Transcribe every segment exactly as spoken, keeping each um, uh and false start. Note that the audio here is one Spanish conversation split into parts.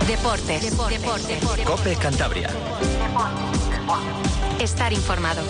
Deportes. Deportes. Deportes. COPE Cantabria. Estar informado.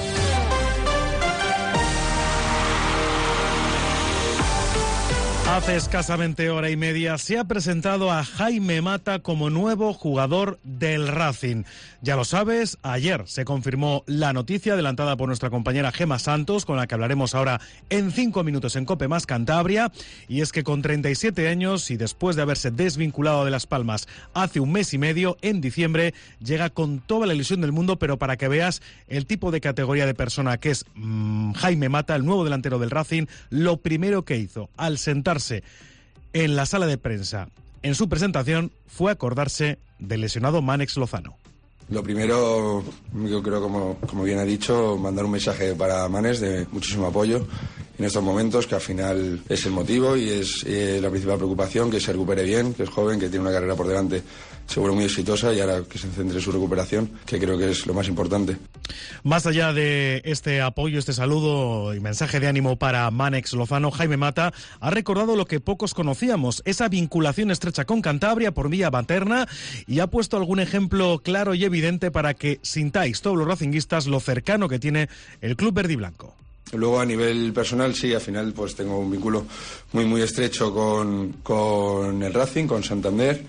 Hace escasamente hora y media se ha presentado a Jaime Mata como nuevo jugador del Racing. Ya lo sabes, ayer se confirmó la noticia adelantada por nuestra compañera Gema Santos, con la que hablaremos ahora en cinco minutos en COPE más Cantabria, y es que con treinta y siete años y después de haberse desvinculado de Las Palmas hace un mes y medio, en diciembre, llega con toda la ilusión del mundo, pero para que veas el tipo de categoría de persona que es mmm, Jaime Mata, el nuevo delantero del Racing, lo primero que hizo al sentarse en la sala de prensa en su presentación fue acordarse del lesionado Mánex Lozano. Lo primero, yo creo, como, como bien ha dicho, mandar un mensaje para Manes de muchísimo apoyo en estos momentos, que al final es el motivo y es eh, la principal preocupación, que se recupere bien, que es joven, que tiene una carrera por delante seguro muy exitosa, y ahora que se centre en su recuperación, que creo que es lo más importante. Más allá de este apoyo, este saludo y mensaje de ánimo para Mánex Lozano, Jaime Mata ha recordado lo que pocos conocíamos, esa vinculación estrecha con Cantabria por vía materna, y ha puesto algún ejemplo claro y evidente para que sintáis todos los racinguistas lo cercano que tiene el club verde y blanco. Luego, a nivel personal, sí, al final pues tengo un vínculo muy muy estrecho con, con el Racing, con Santander,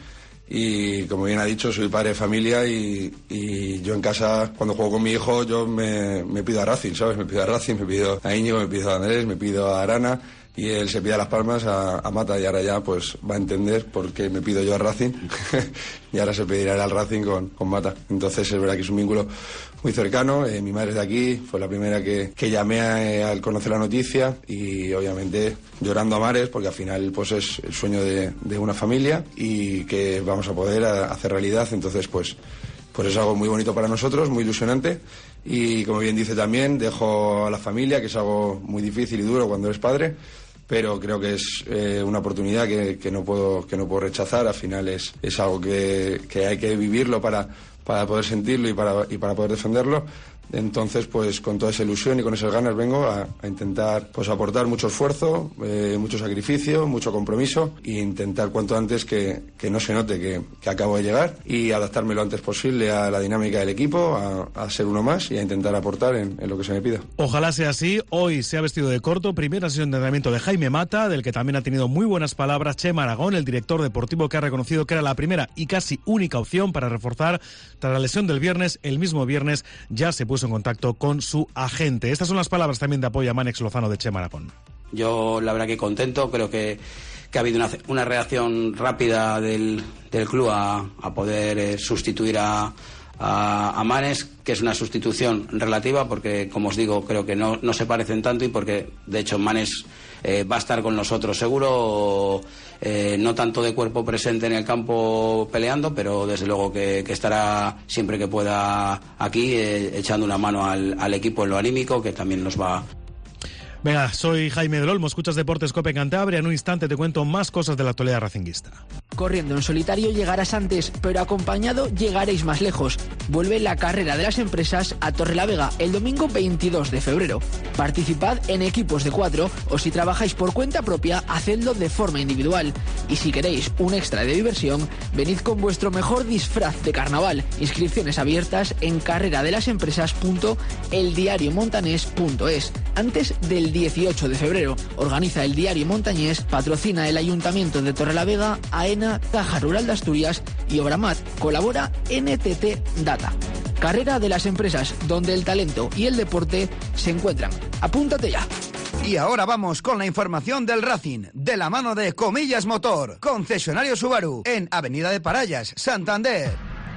y como bien ha dicho, soy padre de familia, y, y yo en casa, cuando juego con mi hijo, yo me, me pido a Racing, ¿sabes? Me pido a Racing, me pido a Íñigo, me pido a Andrés, me pido a Arana, y él se pide a Las Palmas, a, a Mata, y ahora ya pues va a entender por qué me pido yo a Racing y ahora se pedirá al Racing con, con Mata. Entonces es verdad que es un vínculo muy cercano. Eh, mi madre es de aquí, fue la primera que, que llamé a, eh, al conocer la noticia, y obviamente llorando a mares, porque al final pues es el sueño de, de una familia y que vamos a poder a, a hacer realidad. Entonces pues pues es algo muy bonito para nosotros, muy ilusionante, y como bien dice también, dejo a la familia, que es algo muy difícil y duro cuando eres padre, pero creo que es eh, una oportunidad que, que no puedo que no puedo rechazar. Al final es, es algo que, que hay que vivirlo para, para poder sentirlo y para, y para poder defenderlo. Entonces, pues con toda esa ilusión y con esas ganas vengo a, a intentar pues aportar mucho esfuerzo, eh, mucho sacrificio, mucho compromiso, e intentar cuanto antes que, que no se note que, que acabo de llegar, y adaptarme lo antes posible a la dinámica del equipo, a, a ser uno más y a intentar aportar en, en lo que se me pida. Ojalá sea así. Hoy se ha vestido de corto, primera sesión de entrenamiento de Jaime Mata, del que también ha tenido muy buenas palabras Chema Aragón, el director deportivo, que ha reconocido que era la primera y casi única opción para reforzar tras la lesión del viernes. El mismo viernes ya se puso en contacto con su agente. Estas son las palabras también de apoyo a Mánex Lozano de Chema Aragón. Yo la verdad que contento, creo que, que ha habido una, una reacción rápida del, del club a, a poder eh, sustituir a, a, a Manes, que es una sustitución relativa, porque como os digo, creo que no, no se parecen tanto, y porque de hecho Manes eh, va a estar con nosotros seguro, eh, no tanto de cuerpo presente en el campo peleando, pero desde luego que, que estará siempre que pueda aquí eh, echando una mano al, al equipo en lo anímico, que también nos va. Venga, soy Jaime del Olmo, escuchas Deportes COPE Cantabria. En un instante te cuento más cosas de la actualidad racinguista. Corriendo en solitario llegarás antes, pero acompañado llegaréis más lejos. Vuelve la carrera de las empresas a Torrelavega el domingo veintidós de febrero. Participad en equipos de cuatro, o si trabajáis por cuenta propia, hacedlo de forma individual. Y si queréis un extra de diversión, venid con vuestro mejor disfraz de carnaval. Inscripciones abiertas en carrera de las empresas punto el diario montanés punto es. Antes del dieciocho de febrero. Organiza el Diario Montañés, patrocina el Ayuntamiento de Torrelavega, AENA, Caja Rural de Asturias y Obramat. Colabora N T T Data. Carrera de las empresas, donde el talento y el deporte se encuentran. Apúntate ya. Y ahora vamos con la información del Racing, de la mano de Comillas Motor, concesionario Subaru, en Avenida de Parallas, Santander.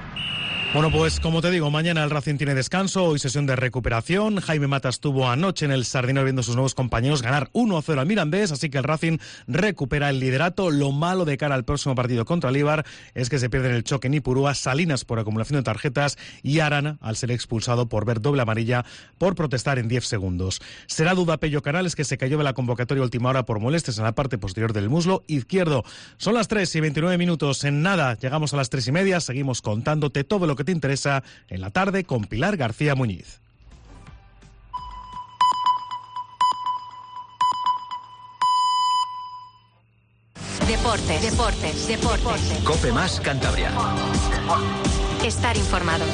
Bueno, pues como te digo, mañana el Racing tiene descanso, hoy sesión de recuperación. Jaime Mata estuvo anoche en el Sardinero viendo a sus nuevos compañeros ganar uno a cero al Mirandés, así que el Racing recupera el liderato. Lo malo de cara al próximo partido contra el Eibar es que se pierde en el choque en Ipurúa Salinas por acumulación de tarjetas y Arana al ser expulsado por ver doble amarilla por protestar en diez segundos. Será duda Pello Canales, que se cayó de la convocatoria a última hora por molestias en la parte posterior del muslo izquierdo. Son las tres y veintinueve minutos. En nada, llegamos a las tres y media. Seguimos contándote todo lo que te interesa en la tarde con Pilar García Muñiz. Deportes. Deportes, deportes, deportes. Cope Más Cantabria. Estar informado.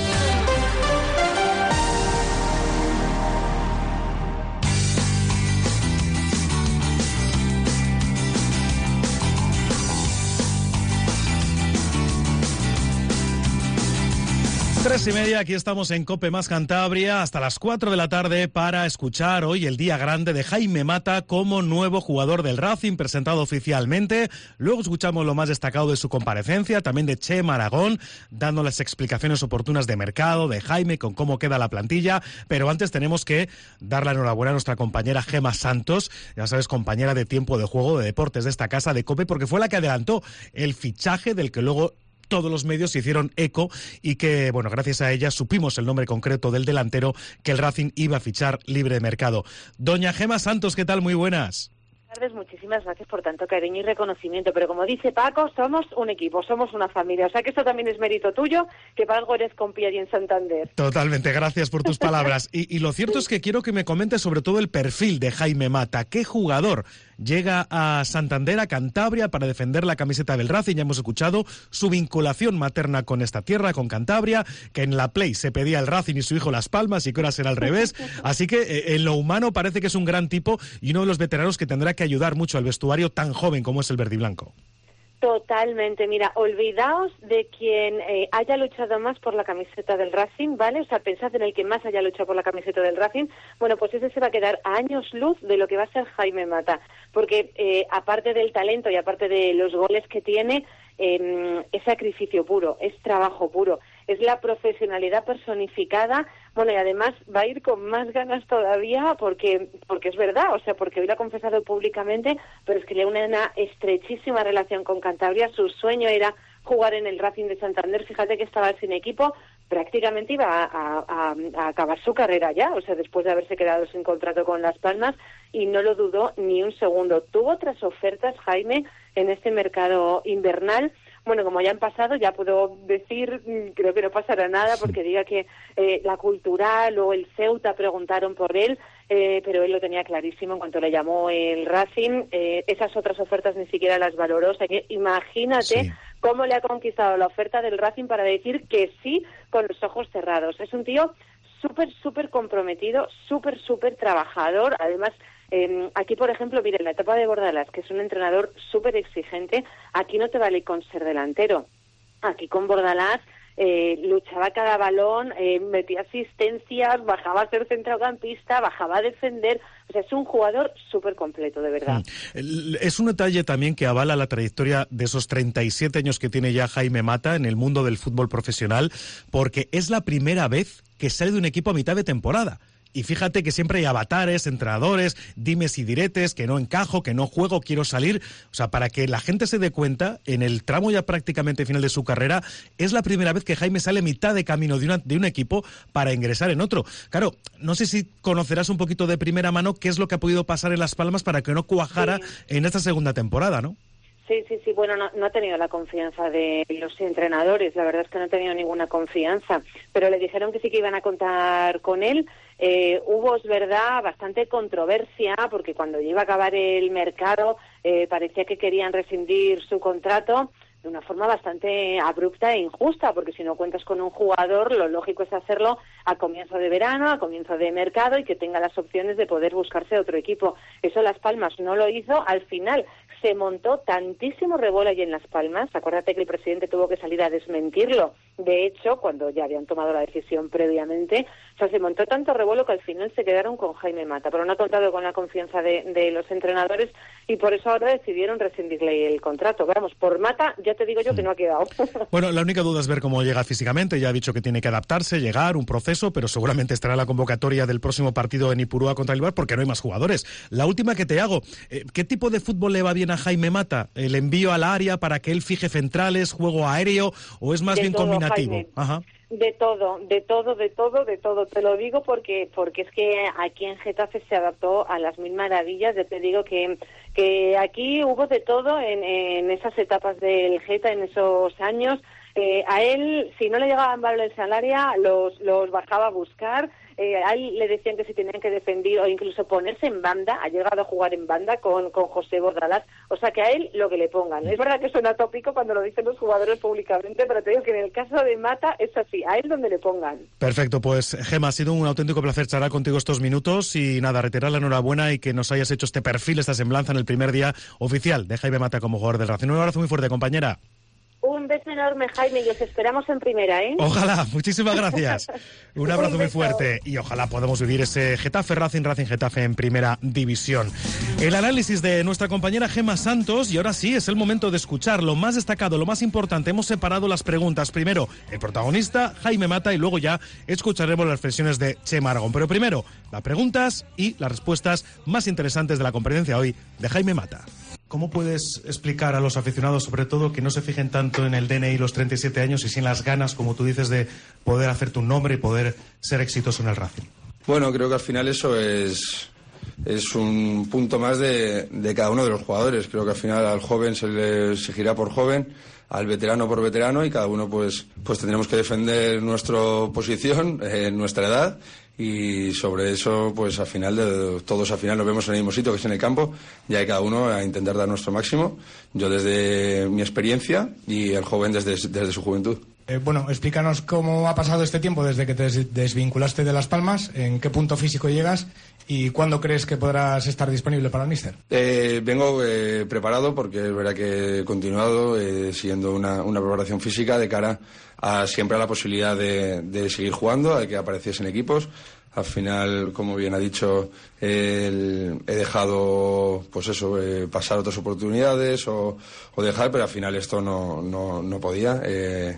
Tres y media, aquí estamos en Cope Más Cantabria hasta las cuatro de la tarde para escuchar hoy el día grande de Jaime Mata como nuevo jugador del Racing, presentado oficialmente. Luego escuchamos lo más destacado de su comparecencia, también de Chema Aragón, dando las explicaciones oportunas de mercado, de Jaime, con cómo queda la plantilla. Pero antes tenemos que dar la enhorabuena a nuestra compañera Gema Santos, ya sabes, compañera de tiempo de juego de deportes de esta casa de Cope, porque fue la que adelantó el fichaje del que luego todos los medios se hicieron eco y que, bueno, gracias a ella supimos el nombre concreto del delantero que el Racing iba a fichar libre de mercado. Doña Gema Santos, ¿qué tal? Muy buenas. Buenas tardes, muchísimas gracias por tanto cariño y reconocimiento, pero como dice Paco, somos un equipo, somos una familia, o sea que esto también es mérito tuyo, que para algo eres compi allí en Santander. Totalmente, gracias por tus palabras. Y, y lo cierto es que quiero que me comentes sobre todo el perfil de Jaime Mata. ¿Qué jugador llega a Santander, a Cantabria, para defender la camiseta del Racing? Ya hemos escuchado su vinculación materna con esta tierra, con Cantabria, que en la Play se pedía el Racing y su hijo Las Palmas y que ahora será al revés. Así que eh, en lo humano parece que es un gran tipo y uno de los veteranos que tendrá que ayudar mucho al vestuario tan joven como es el verdiblanco. Totalmente, mira, olvidaos de quien eh, haya luchado más por la camiseta del Racing, ¿vale? O sea, pensad en el que más haya luchado por la camiseta del Racing. Bueno, pues ese se va a quedar a años luz de lo que va a ser Jaime Mata, porque eh, aparte del talento y aparte de los goles que tiene, eh, es sacrificio puro, es trabajo puro, es la profesionalidad personificada. Bueno, y además va a ir con más ganas todavía porque porque es verdad, o sea, porque hoy lo ha confesado públicamente, pero es que le une una estrechísima relación con Cantabria. Su sueño era jugar en el Racing de Santander. Fíjate que estaba sin equipo, prácticamente iba a, a, a acabar su carrera ya, o sea, después de haberse quedado sin contrato con Las Palmas, y no lo dudó ni un segundo. Tuvo otras ofertas, Jaime, en este mercado invernal. Bueno, como ya han pasado, ya puedo decir, creo que no pasará nada porque diga que eh, la Cultural o el Ceuta preguntaron por él, eh, pero él lo tenía clarísimo en cuanto le llamó el Racing. Eh, esas otras ofertas ni siquiera las valoró, o sea que imagínate sí cómo le ha conquistado la oferta del Racing para decir que sí con los ojos cerrados. Es un tío súper, súper comprometido, súper, súper trabajador, además. Eh, aquí, por ejemplo, mire, en la etapa de Bordalás, que es un entrenador súper exigente, aquí no te vale con ser delantero. Aquí con Bordalás eh, luchaba cada balón, eh, metía asistencias, bajaba a ser centrocampista, bajaba a defender. O sea, es un jugador súper completo, de verdad. Es un detalle también que avala la trayectoria de esos treinta y siete años que tiene ya Jaime Mata en el mundo del fútbol profesional, porque es la primera vez que sale de un equipo a mitad de temporada. Y fíjate que siempre hay avatares, entrenadores, dimes y diretes, que no encajo, que no juego, quiero salir. O sea, para que la gente se dé cuenta, en el tramo ya prácticamente final de su carrera, es la primera vez que Jaime sale mitad de camino de, una, de un equipo para ingresar en otro. Claro, no sé si conocerás un poquito de primera mano qué es lo que ha podido pasar en Las Palmas para que no cuajara sí en esta segunda temporada, ¿no? Sí, sí, sí. Bueno, no, no ha tenido la confianza de los entrenadores. La verdad es que no ha tenido ninguna confianza. Pero le dijeron que sí que iban a contar con él. Eh, hubo, es verdad, bastante controversia, porque cuando iba a acabar el mercado eh, parecía que querían rescindir su contrato de una forma bastante abrupta e injusta, porque si no cuentas con un jugador, lo lógico es hacerlo a comienzo de verano, a comienzo de mercado, y que tenga las opciones de poder buscarse otro equipo. Eso Las Palmas no lo hizo. Al final se montó tantísimo revuelo allí en Las Palmas, acuérdate que el presidente tuvo que salir a desmentirlo, de hecho, cuando ya habían tomado la decisión previamente, o sea, se montó tanto revuelo que al final se quedaron con Jaime Mata, pero no ha contado con la confianza de, de los entrenadores, y por eso ahora decidieron rescindirle el contrato. Vamos, por Mata ya te digo yo que no ha quedado. Bueno, la única duda es ver cómo llega físicamente. Ya ha dicho que tiene que adaptarse, llegar, un proceso, pero seguramente estará en la convocatoria del próximo partido en Ipurúa contra el Bar porque no hay más jugadores. La última que te hago, ¿qué tipo de fútbol le va bien a Jaime Mata? ¿El envío al área para que él fije centrales, juego aéreo, o es más de bien todo, combinativo? Jaime. Ajá. De todo, de todo, de todo, de todo. Te lo digo porque porque es que aquí en Getafe se adaptó a las mil maravillas. Yo te digo que que aquí hubo de todo en, en esas etapas del Geta, en esos años. Eh, a él, si no le llegaban balones al área, los, los bajaba a buscar. eh, a él le decían que se tenían que defender o incluso ponerse en banda, ha llegado a jugar en banda con, con José Bordalás, o sea que a él lo que le pongan. Es verdad que suena tópico cuando lo dicen los jugadores públicamente, pero te digo que en el caso de Mata es así, a él donde le pongan. Perfecto, pues Gemma, ha sido un auténtico placer charlar contigo estos minutos y nada, reiterar la enhorabuena y que nos hayas hecho este perfil, esta semblanza en el primer día oficial de Jaime Mata como jugador del Racing. Un abrazo muy fuerte, compañera. Un beso enorme, Jaime, y os esperamos en primera, ¿eh? Ojalá, muchísimas gracias. Un abrazo muy fuerte y ojalá podamos vivir ese Getafe Racing, Racing Getafe en primera división. El análisis de nuestra compañera Gemma Santos y ahora sí, es el momento de escuchar lo más destacado, lo más importante. Hemos separado las preguntas. Primero, el protagonista, Jaime Mata, y luego ya escucharemos las reflexiones de Chema Aragón. Pero primero, las preguntas y las respuestas más interesantes de la competencia hoy de Jaime Mata. ¿Cómo puedes explicar a los aficionados, sobre todo, que no se fijen tanto en el D N I los treinta y siete años y sin las ganas, como tú dices, de poder hacerte un nombre y poder ser exitoso en el Racing? Bueno, creo que al final eso es, es un punto más de, de cada uno de los jugadores. Creo que al final al joven se le exigirá por joven, al veterano por veterano, y cada uno pues, pues tendremos que defender nuestra posición, eh, nuestra edad. Y sobre eso, pues al final, de, todos al final nos vemos en el mismo sitio, que es en el campo, y hay cada uno a intentar dar nuestro máximo. Yo desde mi experiencia y el joven desde, desde su juventud. Eh, bueno, explícanos cómo ha pasado este tiempo desde que te desvinculaste de Las Palmas, en qué punto físico llegas y cuándo crees que podrás estar disponible para el míster. Eh, vengo eh, preparado porque es verdad que he continuado eh, siguiendo una, una preparación física de cara a siempre a la posibilidad de, de seguir jugando, a que apareciesen equipos. Al final, como bien ha dicho, eh, he dejado pues eso, eh, pasar otras oportunidades o, o dejar, pero al final esto no, no, no podía. Eh,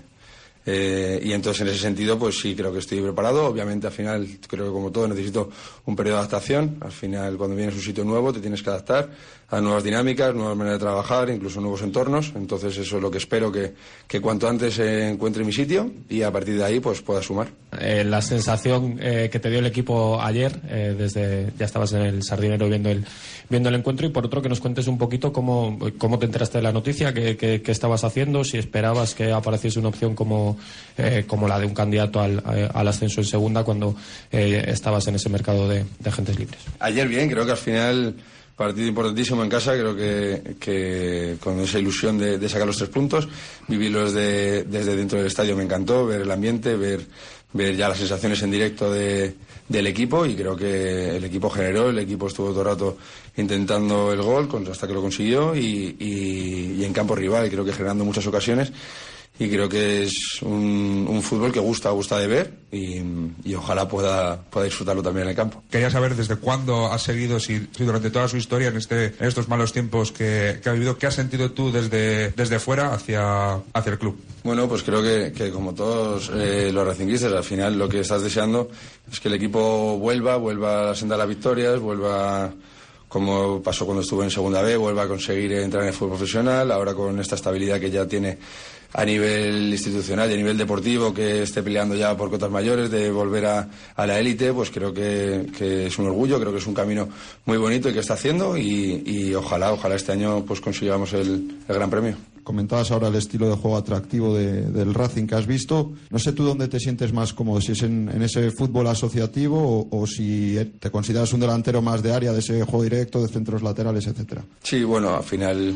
Eh, y entonces en ese sentido pues sí creo que estoy preparado. Obviamente al final creo que como todo necesito un periodo de adaptación. Al final cuando vienes a un sitio nuevo te tienes que adaptar a nuevas dinámicas, nuevas maneras de trabajar, incluso nuevos entornos. Entonces eso es lo que espero, que, que cuanto antes eh, encuentre mi sitio y a partir de ahí pues pueda sumar. Eh, la sensación eh, que te dio el equipo ayer, eh, desde ya estabas en el Sardinero viendo el viendo el encuentro, y por otro que nos cuentes un poquito cómo, cómo te enteraste de la noticia, qué, qué, qué estabas haciendo, si esperabas que apareciese una opción como Eh, como la de un candidato al, al ascenso en segunda cuando eh, estabas en ese mercado de, de agentes libres. Ayer bien, creo que al final partido importantísimo en casa, creo que, que con esa ilusión de, de sacar los tres puntos, vivirlos de, desde dentro del estadio me encantó, ver el ambiente, ver, ver ya las sensaciones en directo de, del equipo, y creo que el equipo generó, el equipo estuvo todo el rato intentando el gol hasta que lo consiguió, y, y, y en campo rival creo que generando muchas ocasiones. Y creo que es un, un fútbol que gusta, gusta de ver, y, y ojalá pueda, pueda disfrutarlo también en el campo. Quería saber desde cuándo has seguido, si, si durante toda su historia, en, este, en estos malos tiempos que, que ha vivido, ¿qué has sentido tú desde, desde fuera hacia, hacia el club? Bueno, pues creo que, que como todos eh, los racinguistas, al final lo que estás deseando es que el equipo vuelva, vuelva a sentar las victorias, vuelva, como pasó cuando estuvo en Segunda B, vuelva a conseguir entrar en el fútbol profesional, ahora con esta estabilidad que ya tiene a nivel institucional y a nivel deportivo, que esté peleando ya por cotas mayores, de volver a, a la élite, pues creo que, que es un orgullo, creo que es un camino muy bonito y que está haciendo, y, y ojalá, ojalá este año pues consigamos el, el gran premio. Comentabas ahora el estilo de juego atractivo de, del Racing que has visto. No sé tú dónde te sientes más cómodo, si es en, en ese fútbol asociativo o, o si te consideras un delantero más de área, de ese juego directo, de centros laterales, etcétera. Sí, bueno, al final,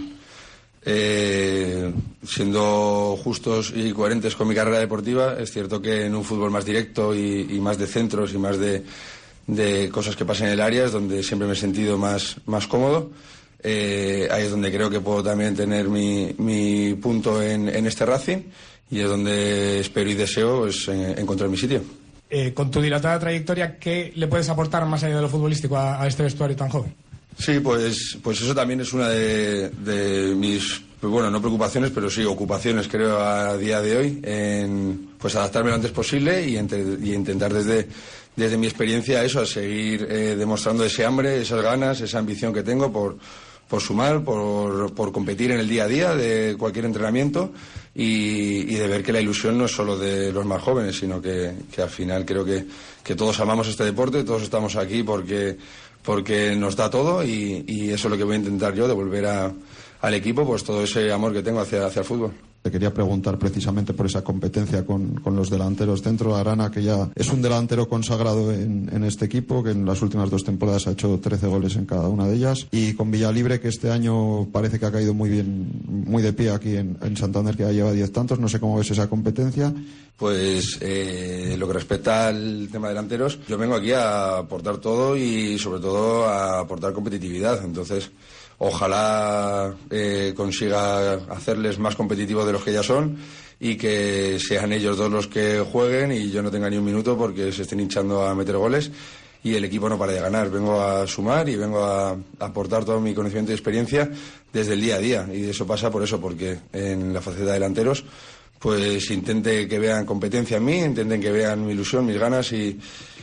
eh, siendo justos y coherentes con mi carrera deportiva, es cierto que en un fútbol más directo y, y más de centros y más de, de cosas que pasan en el área es donde siempre me he sentido más, más cómodo. Eh, ahí es donde creo que puedo también tener mi, mi punto en, en este Racing, y es donde espero y deseo pues, en, encontrar mi sitio. Eh, con tu dilatada trayectoria, ¿qué le puedes aportar más allá de lo futbolístico a, a este vestuario tan joven? Sí, pues, pues eso también es una de, de mis, pues bueno, no preocupaciones, pero sí ocupaciones, creo, a día de hoy, en pues adaptarme lo antes posible y, entre, y intentar desde, desde mi experiencia eso, a seguir eh, demostrando ese hambre, esas ganas, esa ambición que tengo por, por sumar, por, por competir en el día a día de cualquier entrenamiento, y, y de ver que la ilusión no es solo de los más jóvenes, sino que, que al final creo que, que todos amamos este deporte, todos estamos aquí porque, porque nos da todo, y, y eso es lo que voy a intentar yo, devolver a, al equipo pues todo ese amor que tengo hacia, hacia el fútbol. Te quería preguntar precisamente por esa competencia con, con los delanteros dentro. Arana, que ya es un delantero consagrado en, en este equipo, que en las últimas dos temporadas ha hecho trece goles en cada una de ellas, y con Villalibre, que este año parece que ha caído muy bien, muy de pie aquí en, en Santander, que ya lleva diez tantos. No sé cómo ves esa competencia. Pues eh, lo que respecta al tema delanteros, yo vengo aquí a aportar todo y sobre todo a aportar competitividad. Entonces, ojalá eh, consiga hacerles más competitivos de los que ya son y que sean ellos dos los que jueguen y yo no tenga ni un minuto porque se estén hinchando a meter goles y el equipo no para de ganar. Vengo a sumar y vengo a, a aportar todo mi conocimiento y experiencia desde el día a día, y eso pasa por eso, porque en la faceta de delanteros pues intente que vean competencia en mí, intenten que vean mi ilusión, mis ganas y,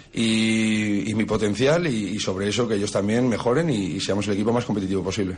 y, y mi potencial, y, y sobre eso que ellos también mejoren y, y seamos el equipo más competitivo posible.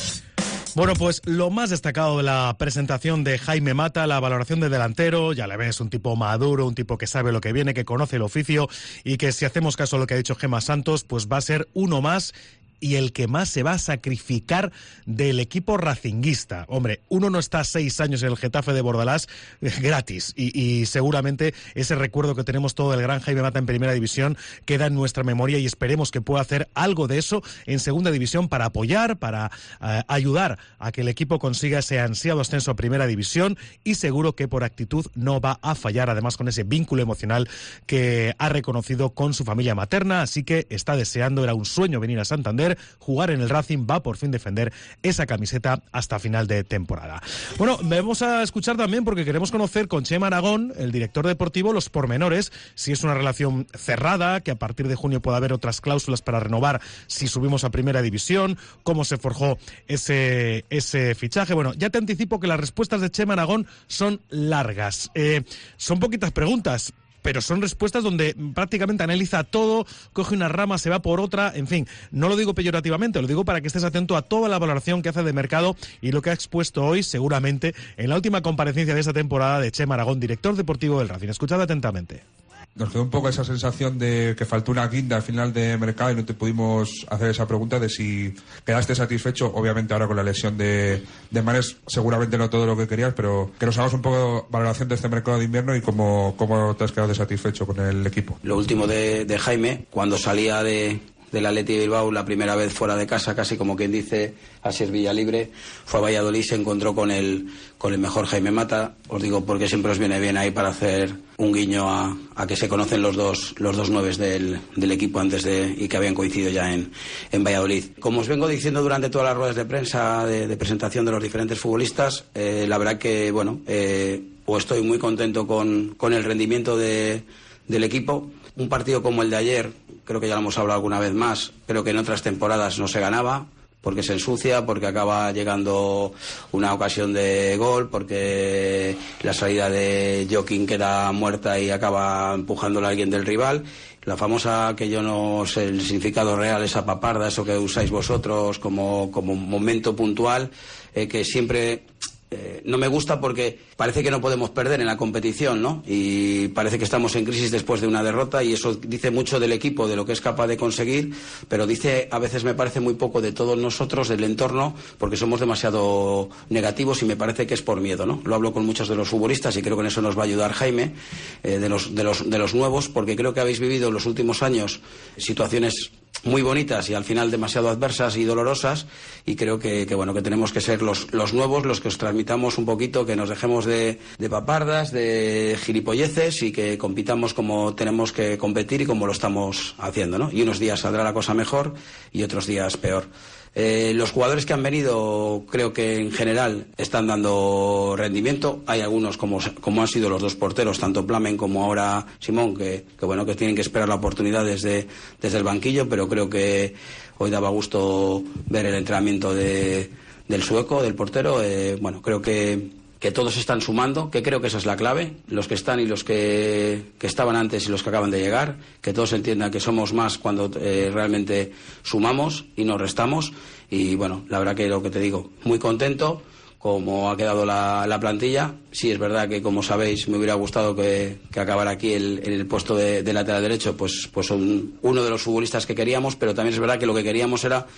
Bueno, pues lo más destacado de la presentación de Jaime Mata, la valoración de delantero, ya le ves, un tipo maduro, un tipo que sabe lo que viene, que conoce el oficio y que, si hacemos caso a lo que ha dicho Gemma Santos, pues va a ser uno más y el que más se va a sacrificar del equipo racinguista. Hombre, uno no está seis años en el Getafe de Bordalás eh, gratis, y, y seguramente ese recuerdo que tenemos todo del gran Jaime Mata en Primera División queda en nuestra memoria, y esperemos que pueda hacer algo de eso en Segunda División para apoyar, para eh, ayudar a que el equipo consiga ese ansiado ascenso a Primera División, y seguro que por actitud no va a fallar, además con ese vínculo emocional que ha reconocido con su familia materna, así que está deseando, era un sueño venir a Santander, jugar en el Racing, va por fin defender esa camiseta hasta final de temporada. Bueno, vamos a escuchar también, porque queremos conocer con Chema Aragón, el director deportivo, los pormenores, si es una relación cerrada, que a partir de junio pueda haber otras cláusulas para renovar si subimos a Primera División, cómo se forjó ese, ese fichaje. Bueno, ya te anticipo que las respuestas de Chema Aragón son largas. Eh, son poquitas preguntas, pero son respuestas donde prácticamente analiza todo, coge una rama, se va por otra, en fin, no lo digo peyorativamente, lo digo para que estés atento a toda la valoración que hace de mercado y lo que ha expuesto hoy, seguramente, en la última comparecencia de esta temporada de Chema Aragón, director deportivo del Racing. Escuchad atentamente. Nos quedó un poco esa sensación de que faltó una guinda al final de mercado y no te pudimos hacer esa pregunta de si quedaste satisfecho. Obviamente ahora con la lesión de, de Mares seguramente no todo lo que querías, pero que nos hagamos un poco valoración de este mercado de invierno y cómo, cómo te has quedado satisfecho con el equipo. Lo último de, de Jaime, cuando salía de... del Athletic Bilbao la primera vez fuera de casa, casi como quien dice, así es Villalibre, fue a Valladolid, se encontró con el, con el mejor Jaime Mata. Os digo porque siempre os viene bien ahí para hacer un guiño a, a que se conocen los dos los dos nueves del, del equipo antes de, y que habían coincidido ya en, en Valladolid. Como os vengo diciendo durante todas las ruedas de prensa de, de presentación de los diferentes futbolistas, eh, la verdad que, bueno, eh, o estoy muy contento con, con el rendimiento de, del equipo. Un partido como el de ayer, creo que ya lo hemos hablado alguna vez más, creo que en otras temporadas no se ganaba, porque se ensucia, porque acaba llegando una ocasión de gol, porque la salida de Joaquín queda muerta y acaba empujándole a alguien del rival. La famosa, que yo no sé el significado real, esa paparda, eso que usáis vosotros como, como momento puntual, eh, que siempre... Eh, no me gusta porque parece que no podemos perder en la competición, ¿no? Y parece que estamos en crisis después de una derrota, y eso dice mucho del equipo, de lo que es capaz de conseguir, pero dice, a veces me parece, muy poco de todos nosotros, del entorno, porque somos demasiado negativos, y me parece que es por miedo, ¿no? Lo hablo con muchos de los futbolistas y creo que en eso nos va a ayudar Jaime, eh, de los, de los, de los nuevos, porque creo que habéis vivido en los últimos años situaciones muy bonitas y al final demasiado adversas y dolorosas, y creo que, que bueno, que tenemos que ser los, los nuevos los que os transmitamos un poquito, que nos dejemos de, de papardas, de gilipolleces, y que compitamos como tenemos que competir y como lo estamos haciendo, ¿no? Y unos días saldrá la cosa mejor y otros días peor. Eh, los jugadores que han venido, creo que en general están dando rendimiento. Hay algunos, como, como han sido los dos porteros, tanto Plamen como ahora Simón, que, que bueno, que tienen que esperar la oportunidad desde, desde el banquillo, pero creo que hoy daba gusto ver el entrenamiento de, del sueco, del portero. Eh, bueno, creo que que todos están sumando, que creo que esa es la clave, los que están y los que, que estaban antes y los que acaban de llegar, que todos entiendan que somos más cuando eh, realmente sumamos y nos restamos. Y bueno, la verdad que lo que te digo, muy contento como ha quedado la, la plantilla. Sí, es verdad que, como sabéis, me hubiera gustado que, que acabara aquí el, en el puesto de, de lateral derecho, pues, pues son uno de los futbolistas que queríamos, pero también es verdad que lo que queríamos era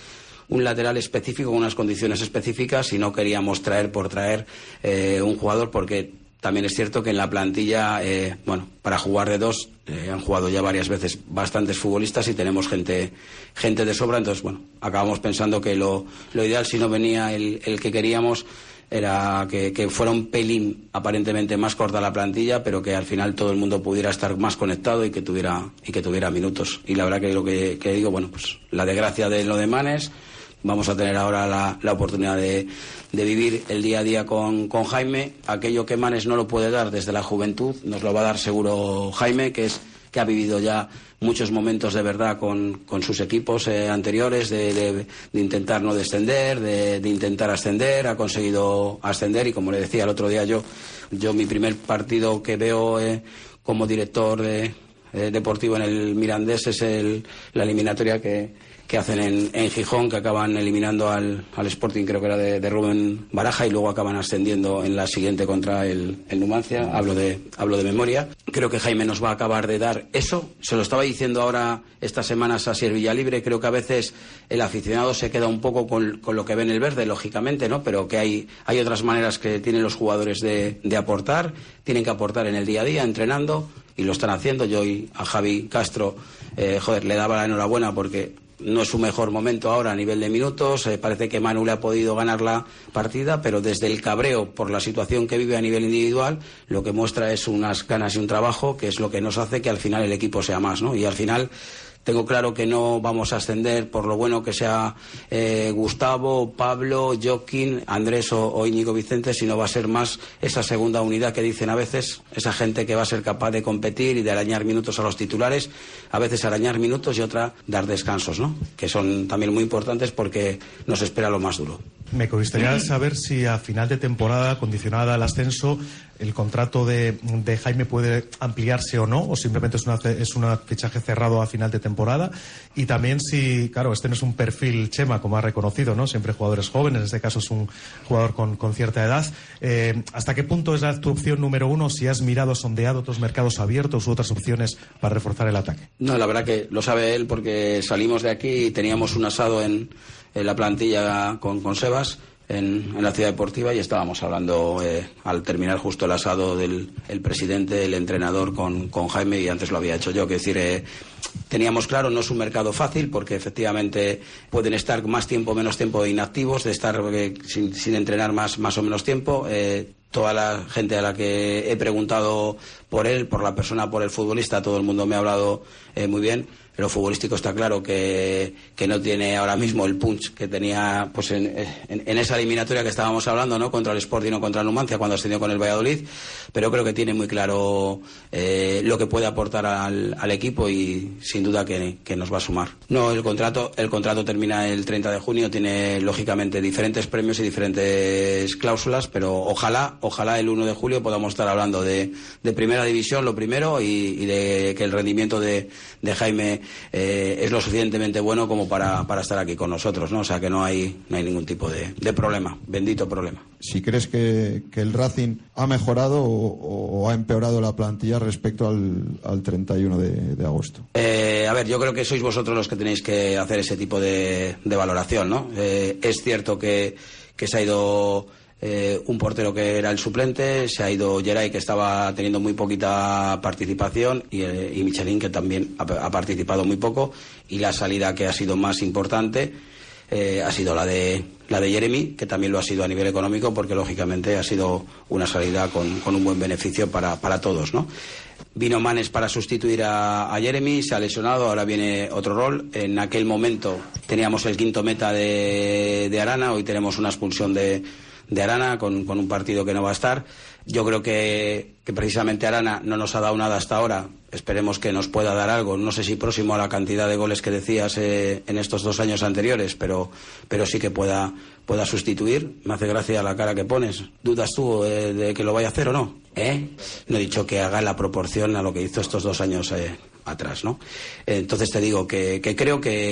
un lateral específico con unas condiciones específicas y no queríamos traer por traer eh, un jugador, porque también es cierto que en la plantilla, eh, bueno, para jugar de dos eh, han jugado ya varias veces bastantes futbolistas y tenemos gente gente de sobra. Entonces, bueno, acabamos pensando que lo, lo ideal, si no venía el, el que queríamos, era que, que fuera un pelín aparentemente más corta la plantilla, pero que al final todo el mundo pudiera estar más conectado y que tuviera y que tuviera minutos. Y la verdad que lo que, que digo, bueno, pues la desgracia de lo de Manes, vamos a tener ahora la, la oportunidad de, de vivir el día a día con, con Jaime. Aquello que Manes no lo puede dar desde la juventud, nos lo va a dar seguro Jaime, que es que ha vivido ya muchos momentos de verdad con, con sus equipos eh, anteriores, de, de, de intentar no descender, de, de intentar ascender, ha conseguido ascender y, como le decía el otro día, yo, yo mi primer partido que veo eh, como director de, eh, deportivo en el Mirandés es el, la eliminatoria que que hacen en, en Gijón, que acaban eliminando al, al Sporting, creo que era de, de Rubén Baraja, y luego acaban ascendiendo en la siguiente contra el, el Numancia. Hablo de, hablo de memoria. Creo que Jaime nos va a acabar de dar eso. Se lo estaba diciendo ahora estas semanas a Sier Villalibre. Creo que a veces el aficionado se queda un poco con, con lo que ve en el verde, lógicamente, ¿no? Pero que hay, hay otras maneras que tienen los jugadores de, de aportar. Tienen que aportar en el día a día, entrenando, y lo están haciendo. Yo hoy a Javi Castro, eh, joder, le daba la enhorabuena porque no es su mejor momento ahora a nivel de minutos. Eh, parece que Manu le ha podido ganar la partida, pero desde el cabreo por la situación que vive a nivel individual, lo que muestra es unas ganas y un trabajo, que es lo que nos hace que al final el equipo sea más, ¿no? Y al final tengo claro que no vamos a ascender por lo bueno que sea eh, Gustavo, Pablo, Joaquín, Andrés o, o Íñigo Vicente, sino va a ser más esa segunda unidad que dicen a veces, esa gente que va a ser capaz de competir y de arañar minutos a los titulares, a veces arañar minutos y otra dar descansos, ¿no? Que son también muy importantes porque nos espera lo más duro. Me gustaría saber si a final de temporada, condicionada al ascenso, el contrato de, de Jaime puede ampliarse o no, o simplemente es una es un fichaje cerrado a final de temporada. Y también si, claro, este no es un perfil Chema, como ha reconocido, ¿no? Siempre jugadores jóvenes, en este caso es un jugador con, con cierta edad. Eh, ¿Hasta qué punto es la, tu opción número uno? Si has mirado, sondeado otros mercados abiertos u otras opciones para reforzar el ataque. No, la verdad que lo sabe él, porque salimos de aquí y teníamos un asado en, en la plantilla con, con Sebas en, en la ciudad deportiva, y estábamos hablando eh, al terminar justo el asado del el presidente, el entrenador con, con Jaime, y antes lo había hecho yo, que decir, eh, teníamos claro, no es un mercado fácil porque efectivamente pueden estar más tiempo o menos tiempo inactivos, de estar eh, sin, sin entrenar más, más o menos tiempo. Eh, toda la gente a la que he preguntado por él, por la persona, por el futbolista, todo el mundo me ha hablado eh, muy bien. En lo futbolístico está claro que, que no tiene ahora mismo el punch que tenía pues en, en, en esa eliminatoria que estábamos hablando, ¿no? Contra el Sporting o contra el Numancia, cuando ascendió con el Valladolid, pero creo que tiene muy claro eh, lo que puede aportar al, al equipo, y sin duda que, que nos va a sumar. No, el contrato, el contrato termina el treinta de junio, tiene lógicamente diferentes premios y diferentes cláusulas, pero ojalá, ojalá el uno de julio podamos estar hablando de, de primera división, lo primero, y, y de que el rendimiento de, de Jaime Eh, es lo suficientemente bueno como para, para estar aquí con nosotros, ¿no? O sea que no hay, no hay ningún tipo de, de problema, bendito problema. Si crees que, que el Racing ha mejorado o, o ha empeorado la plantilla respecto al, al treinta y uno de, de agosto. Eh, a ver, yo creo que sois vosotros los que tenéis que hacer ese tipo de, de valoración, ¿no? Eh, es cierto que, que se ha ido Eh, un portero que era el suplente, se ha ido Geray, que estaba teniendo muy poquita participación, y, eh, y Michelin, que también ha, ha participado muy poco, y la salida que ha sido más importante eh, ha sido la de la de Jeremy, que también lo ha sido a nivel económico, porque lógicamente ha sido una salida con, con un buen beneficio para, para todos, ¿no? Vino Manes para sustituir a, a Jeremy, se ha lesionado, ahora viene otro rol. En aquel momento teníamos el quinto meta de, de Arana, hoy tenemos una expulsión de de Arana con, con un partido que no va a estar. Yo creo que, que precisamente Arana no nos ha dado nada hasta ahora, esperemos que nos pueda dar algo, no sé si próximo a la cantidad de goles que decías eh, en estos dos años anteriores, pero, pero sí que pueda, pueda sustituir. Me hace gracia la cara que pones. ¿Dudas tú eh, de que lo vaya a hacer o no? ¿Eh? No he dicho que haga la proporción a lo que hizo estos dos años eh, atrás, ¿no? Entonces te digo que, que creo que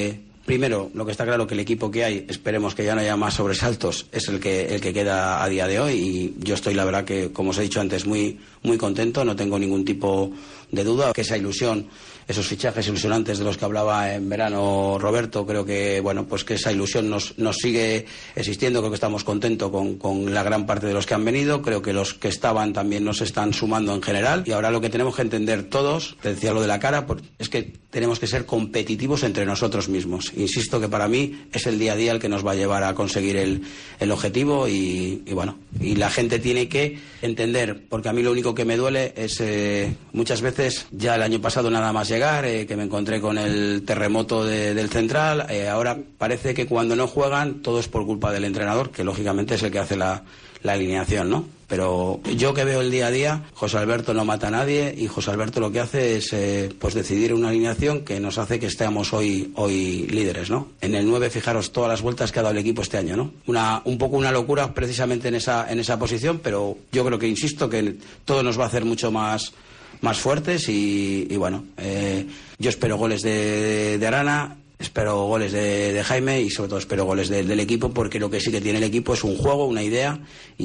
primero, lo que está claro que el equipo que hay, esperemos que ya no haya más sobresaltos, es el que el que queda a día de hoy, y yo estoy, la verdad, que, como os he dicho antes, muy muy contento, no tengo ningún tipo de duda que esa ilusión, esos fichajes ilusionantes de los que hablaba en verano Roberto, creo que, bueno, pues que esa ilusión nos, nos sigue existiendo. Creo que estamos contentos con, con la gran parte de los que han venido, creo que los que estaban también nos están sumando en general, y ahora lo que tenemos que entender todos, te decía lo de la cara, pues, es que tenemos que ser competitivos entre nosotros mismos. Insisto que para mí es el día a día el que nos va a llevar a conseguir el, el objetivo, y, y bueno, y la gente tiene que entender, porque a mí lo único que me duele es eh, muchas veces, ya el año pasado nada más llegar, eh, que me encontré con el terremoto de, del Central, eh, ahora parece que cuando no juegan todo es por culpa del entrenador, que lógicamente es el que hace la, la alineación, ¿no? Pero yo que veo el día a día, José Alberto no mata a nadie, y José Alberto lo que hace es eh, pues decidir una alineación que nos hace que estemos hoy hoy líderes, ¿no? En el nueve, fijaros todas las vueltas que ha dado el equipo este año, ¿no? Una, un poco una locura precisamente en esa, en esa posición, pero yo creo que, insisto, que todo nos va a hacer mucho más, más fuertes, y, y bueno, eh, yo espero goles de, de, de Arana, espero goles de, de Jaime, y sobre todo espero goles de, del equipo, porque lo que sí que tiene el equipo es un juego, una idea,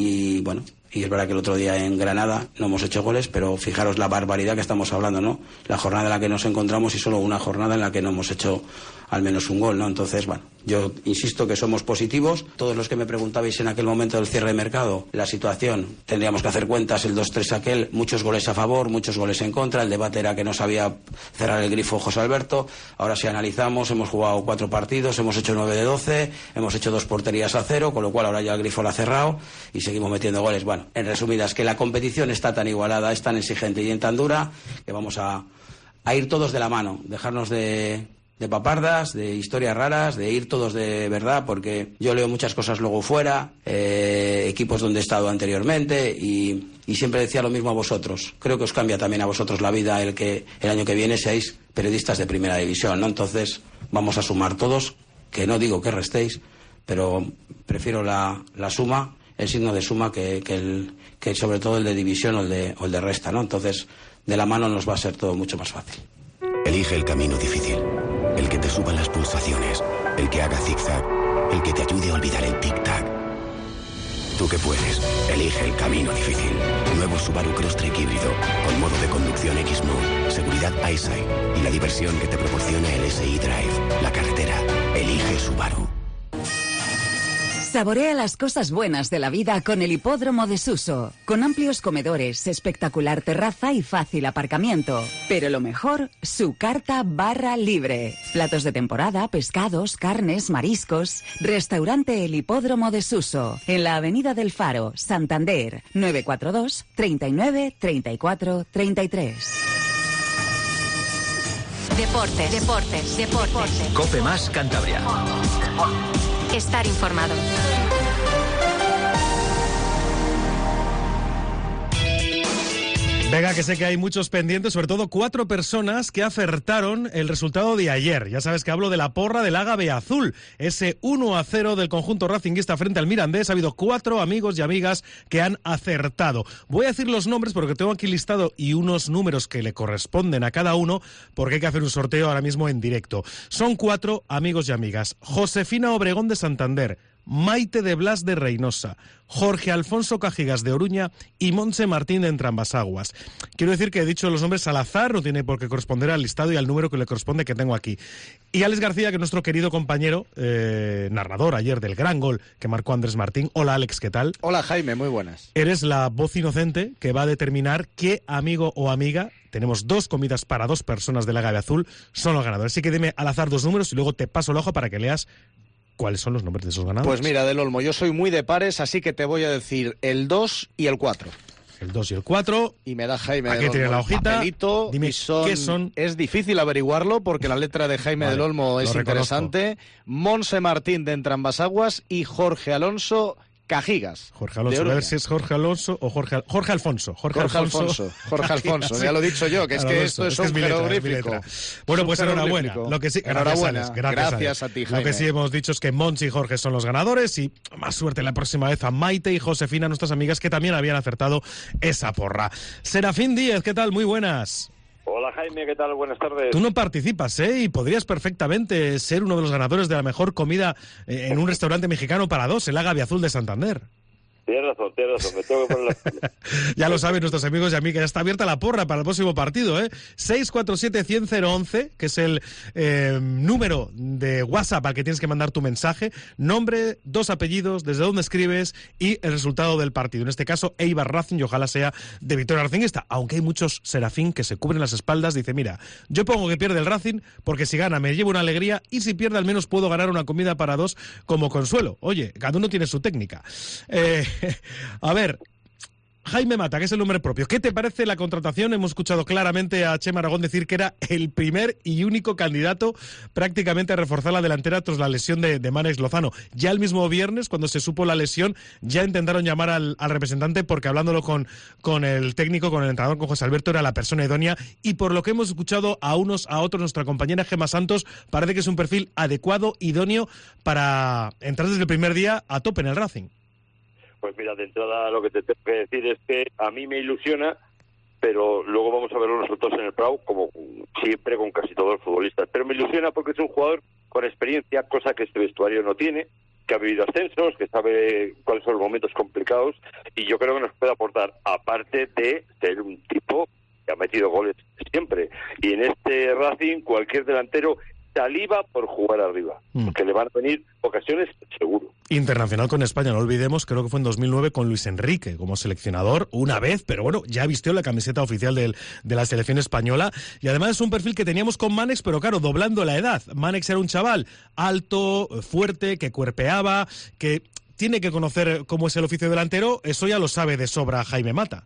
y bueno, y es verdad que el otro día en Granada no hemos hecho goles, pero fijaros la barbaridad que estamos hablando, ¿no? La jornada en la que nos encontramos, y solo una jornada en la que no hemos hecho al menos un gol, ¿no? Entonces, bueno, yo insisto que somos positivos. Todos los que me preguntabais en aquel momento del cierre de mercado, la situación, tendríamos que hacer cuentas, el dos tres aquel, muchos goles a favor, muchos goles en contra, el debate era que no sabía cerrar el grifo José Alberto. Ahora, si analizamos, hemos jugado cuatro partidos, hemos hecho nueve de doce, hemos hecho dos porterías a cero, con lo cual ahora ya el grifo lo ha cerrado y seguimos metiendo goles. Bueno, en resumidas, que la competición está tan igualada, es tan exigente y tan dura, que vamos a, a ir todos de la mano, dejarnos de... de papardas, de historias raras, de ir todos de verdad, porque yo leo muchas cosas luego fuera, eh, equipos donde he estado anteriormente, y, y siempre decía lo mismo a vosotros. Creo que os cambia también a vosotros la vida el que el año que viene seáis periodistas de primera división, ¿no? Entonces vamos a sumar todos, que no digo que restéis, pero prefiero la, la suma, el signo de suma, que, que, el, que sobre todo el de división o el de, o el de resta, ¿no? Entonces, de la mano nos va a ser todo mucho más fácil. Elige el camino difícil. El que te suba las pulsaciones, el que haga zigzag, el que te ayude a olvidar el tic-tac. Tú que puedes, elige el camino difícil. Nuevo Subaru Crosstrek híbrido, con modo de conducción X-Mode, seguridad EyeSight y la diversión que te proporciona el S I Drive. La carretera, elige Subaru. Saborea las cosas buenas de la vida con el Hipódromo de Suso, con amplios comedores, espectacular terraza y fácil aparcamiento. Pero lo mejor, su carta barra libre. Platos de temporada, pescados, carnes, mariscos. Restaurante El Hipódromo de Suso, en la Avenida del Faro, Santander, nueve cuatro dos, treinta y nueve, treinta y cuatro, treinta y tres. Deportes, deportes, deportes. Cope Más Cantabria. Estar informado. Venga, que sé que hay muchos pendientes, sobre todo cuatro personas que acertaron el resultado de ayer. Ya sabes que hablo de la porra del Ágave Azul, ese uno a cero del conjunto racinguista frente al Mirandés. Ha habido cuatro amigos y amigas que han acertado. Voy a decir los nombres porque tengo aquí listado y unos números que le corresponden a cada uno, porque hay que hacer un sorteo ahora mismo en directo. Son cuatro amigos y amigas. Josefina Obregón de Santander, Maite de Blas de Reynosa, Jorge Alfonso Cajigas de Oruña y Montse Martín de Entrambasaguas. Quiero decir que he dicho los nombres al azar, no tiene por qué corresponder al listado y al número que le corresponde que tengo aquí. Y Alex García, que es nuestro querido compañero, eh, narrador ayer del gran gol que marcó Andrés Martín. Hola Alex, ¿qué tal? Hola Jaime, muy buenas. Eres la voz inocente que va a determinar qué amigo o amiga, tenemos dos comidas para dos personas del Ágave Azul, son los ganadores. Así que dime al azar dos números y luego te paso el ojo para que leas ¿cuáles son los nombres de esos ganadores? Pues mira, Del Olmo, yo soy muy de pares, así que te voy a decir el dos y el cuatro. El dos y el cuatro. Y me da Jaime Aquí Del tiene Olmo la hojita. Papelito, Dime son, qué son. Es difícil averiguarlo porque la letra de Jaime Vale, Del Olmo es lo interesante. Monse Martín de Entrambasaguas y Jorge Alonso Cajigas. Jorge Alonso, a ver si es Jorge Alonso o Jorge, Jorge Alfonso. Jorge, Jorge Alfonso. Alfonso, Jorge Alfonso, ya lo he dicho yo, que es que esto es, es un jeroglífico. Bueno, pues enhorabuena. Lo que sí, enhorabuena. Gracias, Alex, gracias, gracias a ti, Jaime. Lo que sí hemos dicho es que Monchi y Jorge son los ganadores y más suerte la próxima vez a Maite y Josefina, nuestras amigas que también habían acertado esa porra. Serafín Díez, ¿qué tal? Muy buenas. Hola Jaime, ¿qué tal? Buenas tardes. Tú no participas, ¿eh? Y podrías perfectamente ser uno de los ganadores de la mejor comida eh, en un restaurante mexicano para dos, el Ágabe Azul de Santander. Tienes razón, tienes razón, me tengo que poner la... Ya lo saben nuestros amigos y amigas, ya está abierta la porra para el próximo partido, ¿eh? seis cuatro siete, cien, cero once, que es el eh, número de WhatsApp al que tienes que mandar tu mensaje, nombre, dos apellidos, desde dónde escribes y el resultado del partido. En este caso, Eibar Racing, y ojalá sea de victoria racingista, aunque hay muchos Serafín que se cubren las espaldas, dice, mira, yo pongo que pierde el Racing porque si gana me llevo una alegría y si pierde al menos puedo ganar una comida para dos como consuelo. Oye, cada uno tiene su técnica. Eh... A ver, Jaime Mata, que es el nombre propio, ¿qué te parece la contratación? Hemos escuchado claramente a Chema Aragón decir que era el primer y único candidato prácticamente a reforzar la delantera tras la lesión de, de Mánex Lozano. Ya el mismo viernes, cuando se supo la lesión, ya intentaron llamar al, al representante porque hablándolo con, con el técnico, con el entrenador, con José Alberto, era la persona idónea y por lo que hemos escuchado a unos a otros, nuestra compañera Gemma Santos, parece que es un perfil adecuado, idóneo para entrar desde el primer día a tope en el Racing. Pues mira, de entrada lo que te tengo que decir es que a mí me ilusiona, pero luego vamos a ver los resultados en el Prado, como siempre con casi todos los futbolistas. Pero me ilusiona porque es un jugador con experiencia, cosa que este vestuario no tiene, que ha vivido ascensos, que sabe cuáles son los momentos complicados, y yo creo que nos puede aportar, aparte de ser un tipo que ha metido goles siempre. Y en este Racing, cualquier delantero saliva por jugar arriba, mm. que le van a venir ocasiones seguro. Internacional con España, no olvidemos, creo que fue en dos mil nueve con Luis Enrique como seleccionador, una vez, pero bueno, ya vistió la camiseta oficial del, de la selección española, y además es un perfil que teníamos con Mánex, pero claro, doblando la edad. Mánex era un chaval alto, fuerte, que cuerpeaba, que tiene que conocer cómo es el oficio delantero, eso ya lo sabe de sobra Jaime Mata.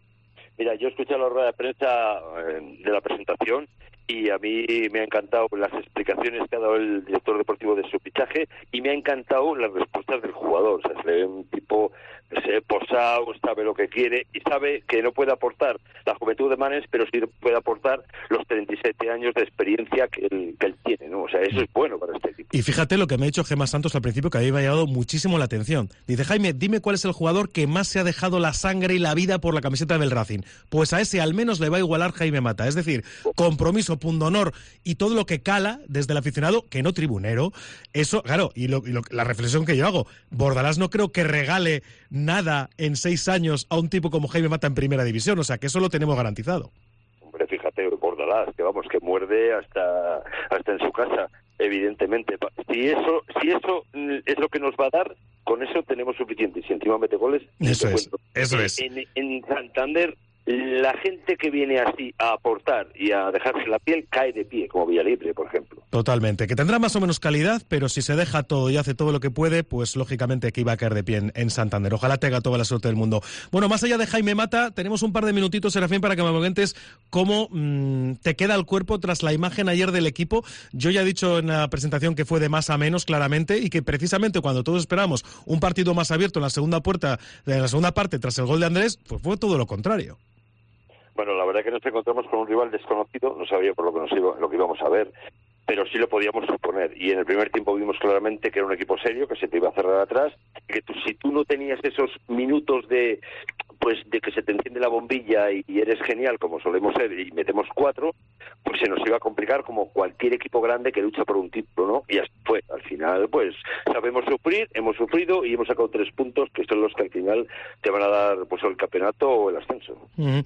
Mira, yo escuché la rueda de prensa eh, de la presentación y a mí me ha encantado las explicaciones que ha dado el director deportivo de su fichaje y me ha encantado las respuestas del jugador. O sea, se ve un tipo se ve posado, sabe lo que quiere y sabe que no puede aportar la juventud de Manes, pero sí puede aportar los treinta y siete años de experiencia que él, que él tiene, ¿no? O sea, eso es bueno para este equipo. Y fíjate lo que me ha dicho Gemma Santos al principio, que a mí me ha llamado muchísimo la atención. Dice, Jaime, dime cuál es el jugador que más se ha dejado la sangre y la vida por la camiseta del Racing. Pues a ese al menos le va a igualar Jaime Mata. Es decir, compromiso, pundonor y todo lo que cala desde el aficionado, que no tribunero. Eso, claro, y, lo, y lo, la reflexión que yo hago, Bordalás no creo que regale nada en seis años a un tipo como Jaime Mata en primera división, o sea que eso lo tenemos garantizado. Hombre, fíjate, Bordalás, que vamos, que muerde hasta hasta en su casa, evidentemente. Si eso si eso es lo que nos va a dar, con eso tenemos suficiente. Y si encima mete goles... Eso es, eso es. En, en Santander, la gente que viene así a aportar y a dejarse la piel cae de pie, como Villalibre, por ejemplo. Totalmente, que tendrá más o menos calidad, pero si se deja todo y hace todo lo que puede, pues lógicamente que iba a caer de pie en, en Santander. Ojalá tenga toda la suerte del mundo. Bueno, más allá de Jaime Mata, tenemos un par de minutitos, Serafín, para que me comentes cómo mmm, te queda el cuerpo tras la imagen ayer del equipo. Yo ya he dicho en la presentación que fue de más a menos, claramente, y que precisamente cuando todos esperamos un partido más abierto en la segunda puerta, en la segunda parte, tras el gol de Andrés, pues fue todo lo contrario. Bueno, la verdad es que nos encontramos con un rival desconocido, no sabía por lo que nos iba, lo que íbamos a ver, pero sí lo podíamos suponer. Y en el primer tiempo vimos claramente que era un equipo serio, que se te iba a cerrar atrás, que tú, si tú no tenías esos minutos de pues de que se te enciende la bombilla y, y eres genial, como solemos ser, y metemos cuatro, pues se nos iba a complicar como cualquier equipo grande que lucha por un título, ¿no? Y así fue. Al final, pues, sabemos sufrir, hemos sufrido y hemos sacado tres puntos, que son los que al final te van a dar pues el campeonato o el ascenso. Uh-huh.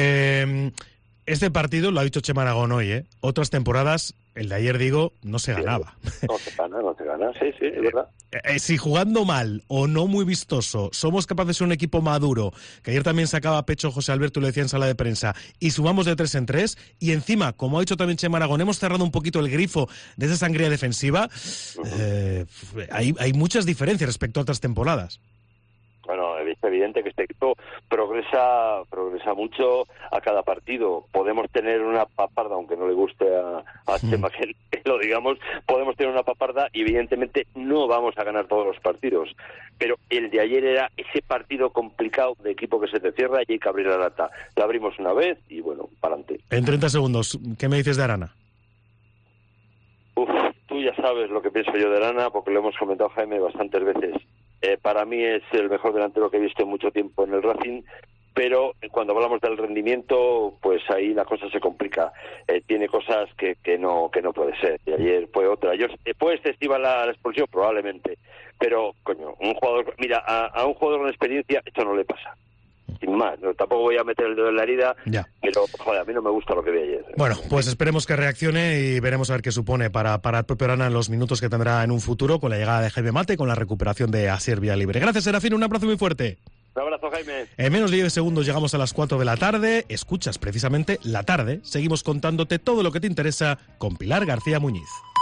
eh, este partido, lo ha dicho Chema Aragón hoy, ¿eh? Otras temporadas, el de ayer, digo, no se ganaba. No se gana, no se gana, sí, sí, es verdad. Eh, eh, si jugando mal o no muy vistoso somos capaces de ser un equipo maduro, que ayer también sacaba pecho José Alberto y lo decía en sala de prensa, y sumamos de tres en tres, y encima, como ha dicho también Chema Aragón, hemos cerrado un poquito el grifo de esa sangría defensiva, uh-huh. eh, hay, hay muchas diferencias respecto a otras temporadas. Bueno, es evidente que este equipo progresa progresa mucho a cada partido. Podemos tener una paparda, aunque no le guste a, a sí. Chema que, que lo digamos, podemos tener una paparda y evidentemente no vamos a ganar todos los partidos. Pero el de ayer era ese partido complicado de equipo que se te cierra y hay que abrir la lata. La abrimos una vez y bueno, para adelante. En treinta segundos, ¿qué me dices de Arana? Uf, tú ya sabes lo que pienso yo de Arana, porque lo hemos comentado, Jaime, bastantes veces. Eh, para mí es el mejor delantero que he visto en mucho tiempo en el Racing pero cuando hablamos del rendimiento, pues ahí la cosa se complica. Eh, tiene cosas que, que no que no puede ser. Y ayer fue otra. Yo, ¿fue excesiva la, la expulsión? Probablemente. Pero, coño, un jugador... Mira, a, a un jugador con experiencia esto no le pasa. Sin más, no, tampoco voy a meter el dedo en la herida, ya. Pero joder, a mí no me gusta lo que vi ayer. Bueno, pues esperemos que reaccione y veremos a ver qué supone para, para el propio Arana en los minutos que tendrá en un futuro con la llegada de Jaime Mata y con la recuperación de Asier Villalibre. Gracias, Serafín, un abrazo muy fuerte. Un abrazo, Jaime. En menos de diez segundos llegamos a las cuatro de la tarde. Escuchas precisamente La Tarde. Seguimos contándote todo lo que te interesa con Pilar García Muñiz.